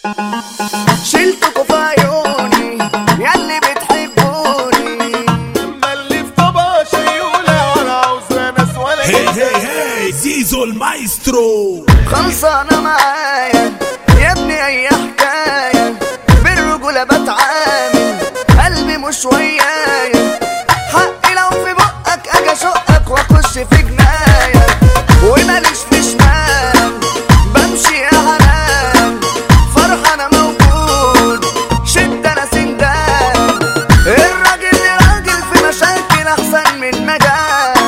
شلتكوا في عيوني ياللي بتحبوني، اما اللي في طبق شيولة ولا عاوزة ناس ولا هي زيزو المايسترو. خلصانة معايا يا ابني اي حكاية، بالرجولة بتعامل قلبي مش ويايا، حقي لو في بقك اجي اشقك واخش في جناية، وماليش في شمال بمشي يا حنان، فرحة انا موجود شد انا سندان، الراجل راجل في مشاكل احسن من مجال،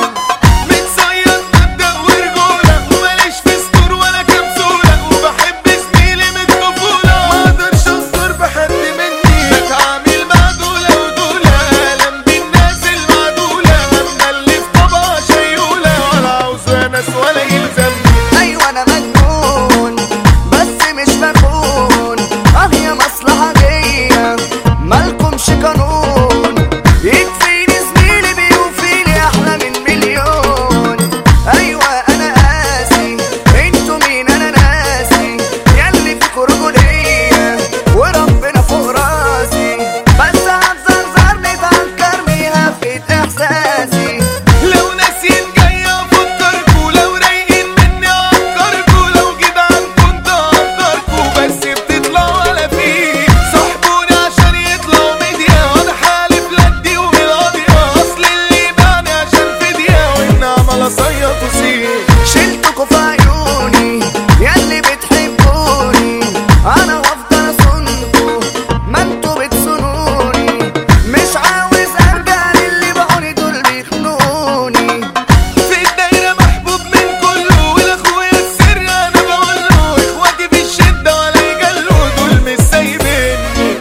متصيد مبدأ ورجولة وماليش في ستور ولا كبسولة، وبحب زميلي من الطفولة مقدرش اصدر بحد مني، بتعامل مع دولة ودولة ألم بالناس المعدولة، اما اللي في طبق شيولة ولا عاوزة ناس ولا يلزمني. ايوه انا مجنون بس مش بخون، هي مصلحة جاية مالكمش قانون، يكفيني زميلي بيوفيلي احلى من مليون، ايوه انا قاسي انتوا مين انا ناسي، ياللي فيكوا رجولية وربنا فوق راسي، بس هتزرزرني تفكرني هفقد احساسي، لو ناسين جاي افكركوا، لو رايقين مني اعكركوا، لو جدعان كنت اقدركوا، بس بتطلعوا ولا فيه صاحبوني عشان يطلعوا ميديا، وانا حالف لدي وبالقضية، اصل اللي يباني عشان فدية والنعمة اصيط وسيب. شلتكوا في عيوني ياللي بتحبوني، انا هفضل اصونكوا ما انتوا بتصونوني، مش عاوز ارجع للي باعوني دول بيخنوني، في الدايرة محبوب من كله، والاخويا السر انا بقوله، اخواتي في الشدة ولا يجلوا دول مش سايبيني،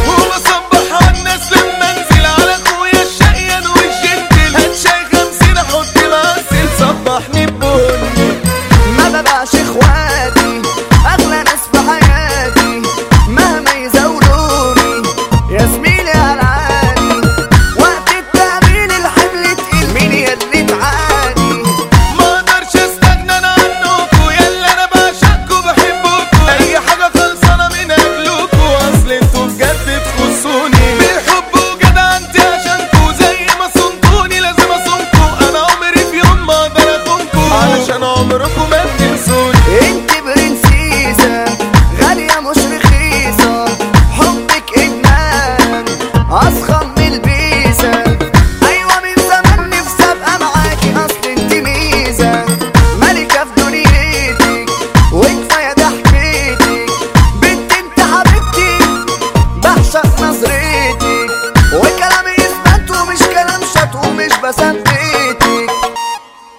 وبصبح على الناس لما انزل على اخويا الشقيان والجنتل، هات شاي 50 احط معسل صبحني ببني. ما ببقاش اخواتي اغلى ناس في حياتي، مهما يزولوني يا زميلي على العادي، وقت التأمين الحمل تقيل مين ياللي تعادي، ما اقدرش استغنى انا عنكوا، يلا انا بعشقكوا بحبكوا، اي حاجه خلصانه من اجلكوا، اصل انتوا بجد تخصوني، بالحب وجدعنتي عشانكوا، زي ما صنتوني لازم اصونكوا، انا عمري في يوم ما اقدر اخونكوا، علشان عمركوا ما بتنسوني. انت برنسيسة غالية مش رخيصة، حبك ادمان اضخم من البيسة، ايوه من زمان نفسي ابقى معاكي، اصل انت ميزة ملكة في دنيتك وكفاية ضحكتك، بنت انت حبيبتي بعشق نظرتك، وكلامي اثبات ومش كلام شط ومش بثبت.